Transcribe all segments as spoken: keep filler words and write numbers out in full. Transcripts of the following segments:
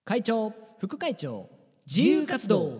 会長、副会長、自由活動。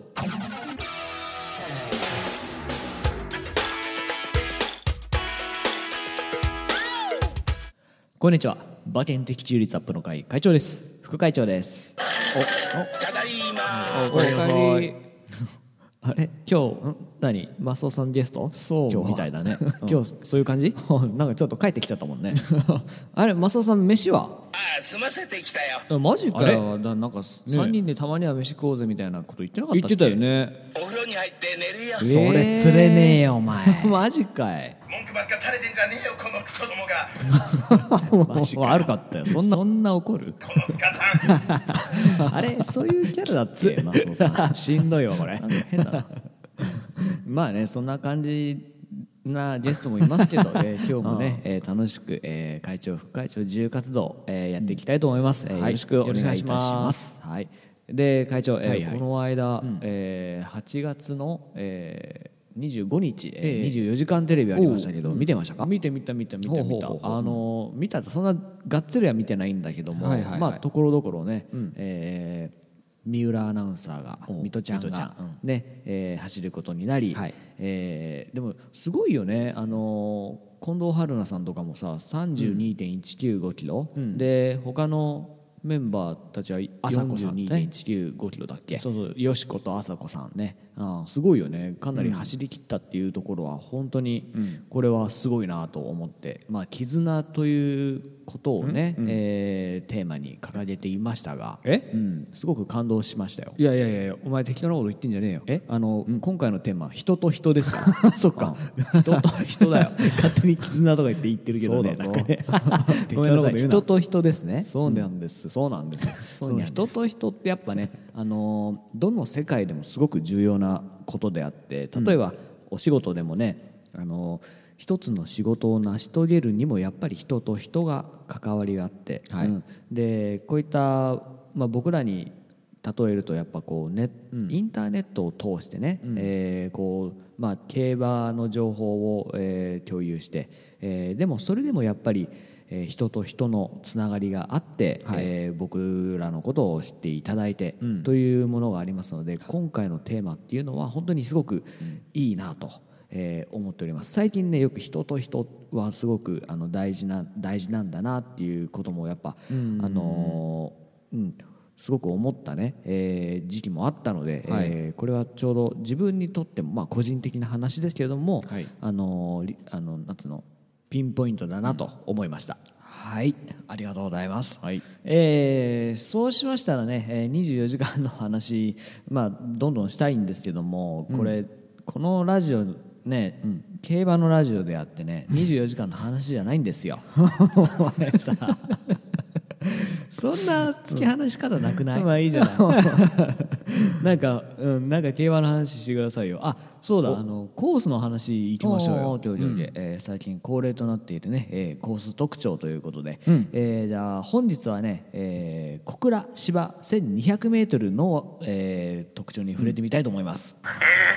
こんにちは。馬券的中率アップの会会長です。副会長です。 お、ただいま。 お、おかえり。あれ、今日何、マスオさんゲスト？そう、今日みたいだね。今日そういう感じ？なんかちょっと帰ってきちゃったもんね。あれ、マスオさん飯は？ ああ、済ませてきたよ。 マジかよ。だなんかさんにんでたまには飯食おうぜみたいなこと言ってなかったっけ？言ってたよね。 お風呂に入って寝るよ。 それ釣れねえよお前。マジかい。 文句ばっか垂れてんじゃねえよこのクソどもが。 マジか。悪かったよ。そんなそんな怒る？ このスカタン。 あれ、そういうキャラだっけ？マスオさん。しんどいわこれ。なんか変だな。まあね、そんな感じなゲストもいますけど、えー、今日もね、えー、楽しく、えー、会長副会長自由活動、えー、やっていきたいと思います、うん、えー、よろしくお願いいたします。はい、で会長、えーはいはい、この間、うん、えー、はちがつの、えー、にじゅうごにち、えー、にじゅうよじかんテレビありましたけど、見てましたか？見て見た見た見た見た。あの見たとそんながっつりは見てないんだけども、はいはいはい、まあところどころね、うん、えー三浦アナウンサーが水戸ちゃんがね、えー、走ることになり、はい、えー、でもすごいよね。あのー、近藤春菜さんとかもさ さんじゅうにてんいちきゅうごキロ、うん、で他のメンバーたちは よんじゅうにてんいちきゅうごキロだっけ？そうそう、よしこと朝子さんね。あすごいよね。かなり走り切ったっていうところは本当にこれはすごいなと思って、まあ絆ということをね、うんうん、えー、テーマに掲げていましたが、え、うん、すごく感動しましたよ。いやいやいや、お前適当なこと言ってんじゃねえよ。え、あの、うん、今回のテーマ人と人ですからそっか、人と人だよ。勝手に絆とか言って言ってるけどね。そうだそうねごめんなさい、人と人ですね。そうなんです、うん、そうなんです。その人と人ってやっぱね、あのどの世界でもすごく重要なことであって、例えば、うん、お仕事でもね、あの一つの仕事を成し遂げるにもやっぱり人と人が関わりがあって、はい、うん、でこういった、まあ、僕らに例えるとやっぱこうネ、うん、インターネットを通してね、うん、えー、こうまあ、競馬の情報を、えー、共有して、えー、でもそれでもやっぱりえー、人と人のつながりがあって、はい、えー、僕らのことを知っていただいて、うん、というものがありますので、今回のテーマっていうのは本当にすごくいいなと、えー、思っております。最近ね、よく人と人はすごくあの大事な大事なんだなっていうこともやっぱ、うん、あのー、うん、すごく思ったね、えー、時期もあったので、はい、えー、これはちょうど自分にとっても、まあ、個人的な話ですけれども、はい、あのー、あの夏のピンポイントだなと思いました。うん、はい、ありがとうございます。はい、えー、そうしましたらね、にじゅうよじかんの話、まあ、どんどんしたいんですけども、これ、うん、このラジオね、うん、競馬のラジオであってね、にじゅうよじかんの話じゃないんですよ。お前さそんな突き放し方なくない？うん、まあいいじゃないなんか、うん、なんか競馬の話してくださいよ。あ、そうだ、あのコースの話いきましょうよ。うん、えー、最近恒例となっているね、えー、コース特徴ということで、うん、えー、じゃあ本日はね、えー、小倉芝 せんにひゃくメートル の、えー、特徴に触れてみたいと思います。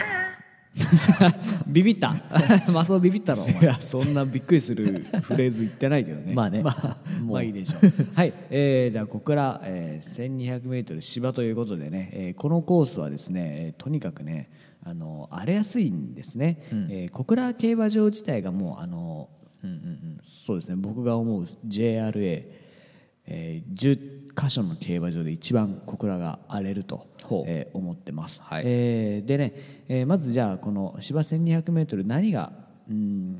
ビビったマスオビビったの？いや、そんなびっくりするフレーズ言ってないけどね。まあね、まあ、もうまあいいでしょうはい、えー、じゃあ小倉、えー、せんにひゃくメートル 芝ということでね、えー、このコースはですね、とにかくね、あの荒れやすいんですね。うん、えー、小倉競馬場自体がもうあの、うんうんうん、そうですね、僕が思う ジェイアールエー、えー、じゅっかしょの競馬場で一番小倉が荒れると、えー、思ってます。はい、えー、でね、えー、まずじゃあこの芝 せんにひゃくメートル 何が、うん、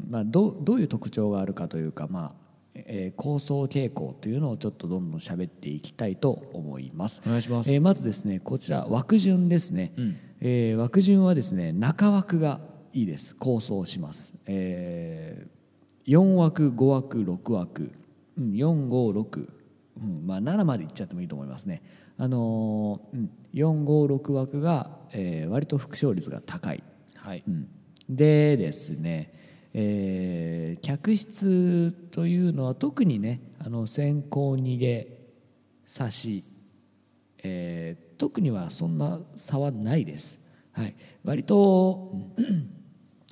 まあ、ど, どういう特徴があるかというか、まあえー、構想傾向というのをちょっとどんどん喋っていきたいと思います。お願いします。えー、まずですね、こちら枠順ですね。うん、えー、枠順はですね、中枠がいいです。構想します。えー、よんわくごわくろくわく、うん、よんごろく、うん、まあななまでいっちゃってもいいと思いますね。あのーうん、よんごろく枠が、えー、割と副勝率が高い。はい、うん、でですね、えー、客室というのは特にね、あの先行逃げ差し、えー、特にはそんな差はないです。はい、割と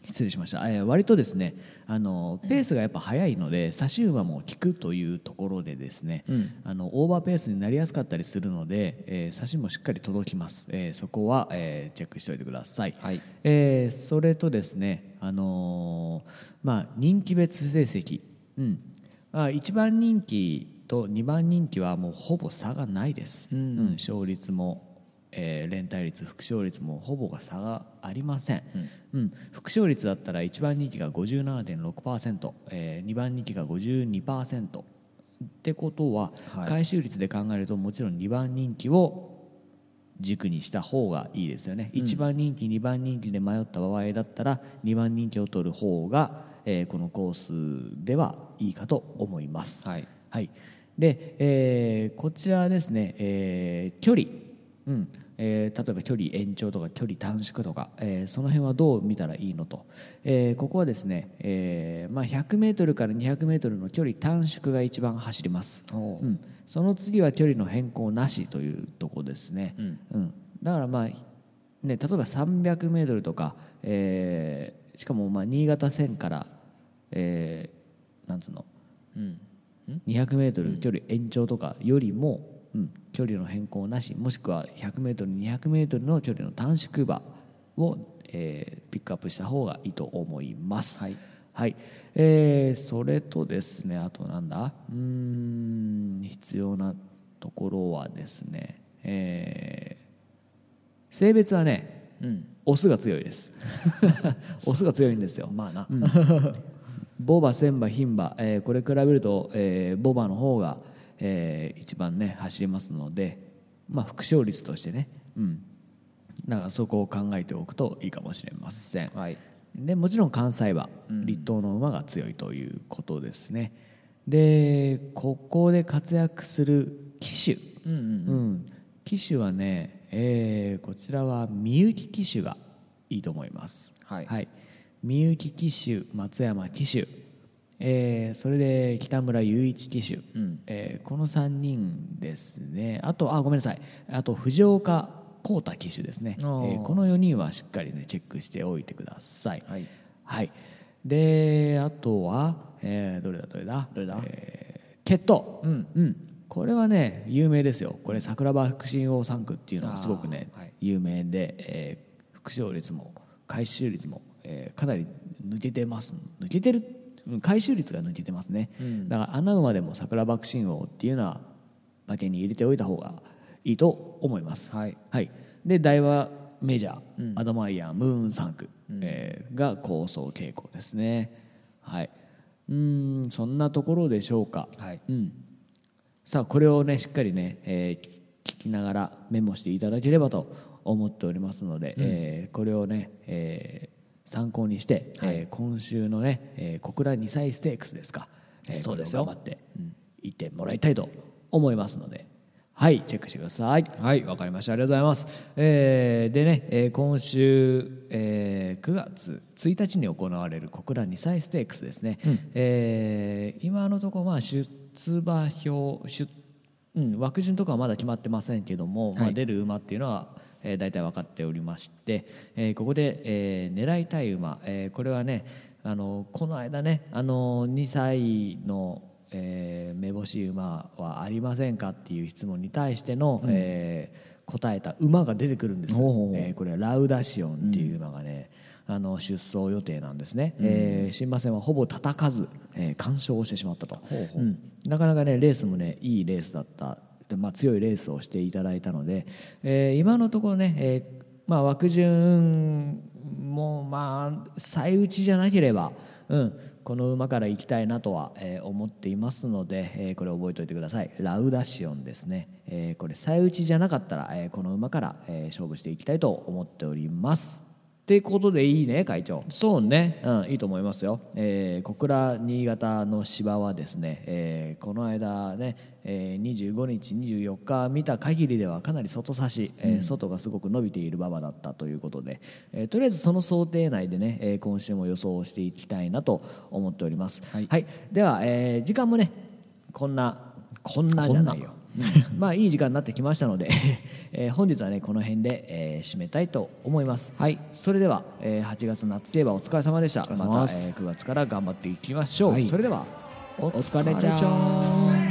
失礼しました、えー、割とですねあのペースがやっぱ速いので差し馬も効くというところでですね、うん、あのオーバーペースになりやすかったりするので、えー、差しもしっかり届きます、えー、そこは、えー、チェックしておいてください、はい、えー、それとですね、あのーまあ、人気別成績、うんまあ、いちばん人気とにばん人気はもうほぼ差がないです、うんうん、勝率もえー、連帯率副勝率もほぼが差がありません、うんうん、副勝率だったらいちばん人気が ごじゅうななてんろくパーセント、えー、にばん人気が ごじゅうにパーセント ってことは、はい、回収率で考えるともちろんにばん人気を軸にした方がいいですよね、うん、いちばん人気にばん人気で迷った場合だったらにばん人気を取る方が、えー、このコースではいいかと思います、はいはい、で、えー、こちらですね、えー、距離、うんえー、例えば距離延長とか距離短縮とか、えー、その辺はどう見たらいいのと、えー、ここはですね、えーまあ、ひゃくメートルからにひゃくメートルの距離短縮が一番走ります、うん、その次は距離の変更なしというところですね、うんうん、だからまあ、ね、例えばさんびゃくメートルとか、えー、しかもまあ新潟線から、えー、なんつうの、うん、にひゃくメートル距離延長とかよりも、うん、距離の変更なしもしくはひゃくメートルにひゃくメートルの距離の短縮馬を、えー、ピックアップした方がいいと思います。はい、はいえー、それとですねあとなんだうーん必要なところはですね、えー、性別はね、うん、オスが強いですオスが強いんですよ。まあな、うんボバ、センバ、牝馬、えー、これ比べると、えー、ボバの方が、えー、一番ね走りますので、まあ、副勝率としてね、うん、だからそこを考えておくといいかもしれません、はい、でもちろん関西馬、うん、立東の馬が強いということですね。でここで活躍する騎手、うんうんうんうん、騎手はね、えー、こちらはみゆき騎手がいいと思います。はい、はいみゆき騎手、松山騎手、えー、それで北村雄一騎手、うんえー、このさんにんですね。あとあごめんなさいあと藤岡浩太騎手ですね、えー、このよにんはしっかりねチェックしておいてください。はい、はい、であとは、えー、どれだどれだどれだ、えー、決闘、うんうん、これはね有名ですよ。これ桜庭福神王さん区っていうのがすごくね、はい、有名で、えー、副勝率も回収率もえー、かなり抜けてます抜けてる回収率が抜けてますね、うん、だから穴馬でも桜爆心王っていうのは馬券に入れておいた方がいいと思います。はい、はい、で大和メジャー、うん、アドマイヤームーンさん区、うんえー、が構想傾向ですね。はいうんそんなところでしょうか。はいうん、さあこれをねしっかりね、えー、聞きながらメモしていただければと思っておりますので、うんえー、これをね、えー参考にして、はいえー、今週のね、えー、小倉にさいステークスですか、えー、そうですよ頑張って行ってもらいたいと思いますので、はいチェックしてください。はいわかりましたありがとうございます。えー、でね、えー、今週、えー、くがつついたちに行われる小倉にさいステークスですね、うんえー、今のところまあ出馬表出、うん、枠順とかはまだ決まってませんけども、はいまあ、出る馬っていうのはえー、大体分かっておりまして、えー、ここで、えー、狙いたい馬、えー、これはねあのこの間ねあのにさいの、えー、めぼしい馬はありませんかっていう質問に対しての、うんえー、答えた馬が出てくるんです。おうおうえー、これはラウダシオンっていう馬がね、うん、あの出走予定なんですね、うんえー、新馬戦はほぼ叩かず、えー、完勝をしてしまったと。ほうほう、うん、なかなかねレースもねいいレースだったまあ、強いレースをしていただいたので、えー、今のところね、えーまあ、枠順もまあ最打ちじゃなければ、うん、この馬から行きたいなとは、えー、思っていますので、えー、これ覚えておいてください。ラウダシオンですね、えー、これ最打ちじゃなかったら、えー、この馬から、えー、勝負していきたいと思っております。ってことでいいね会長。そうね、うん、いいと思いますよ。えー、小倉新潟の芝はですね、えー、この間ね、えー、にじゅうごにちにじゅうよっか見た限りではかなり外差し、えー、外がすごく伸びている馬場だったということで、えー、とりあえずその想定内でね、えー、今週も予想をしていきたいなと思っております。はい、はい、では、えー、時間もねこんなこんなじゃないよまあいい時間になってきましたので、えー、本日はねこの辺で、えー、締めたいと思います。はい、それでは、えー、はちがつ夏競馬お疲れ様でした。また、えー、くがつから頑張っていきましょう。はい、それではお疲れちゃん。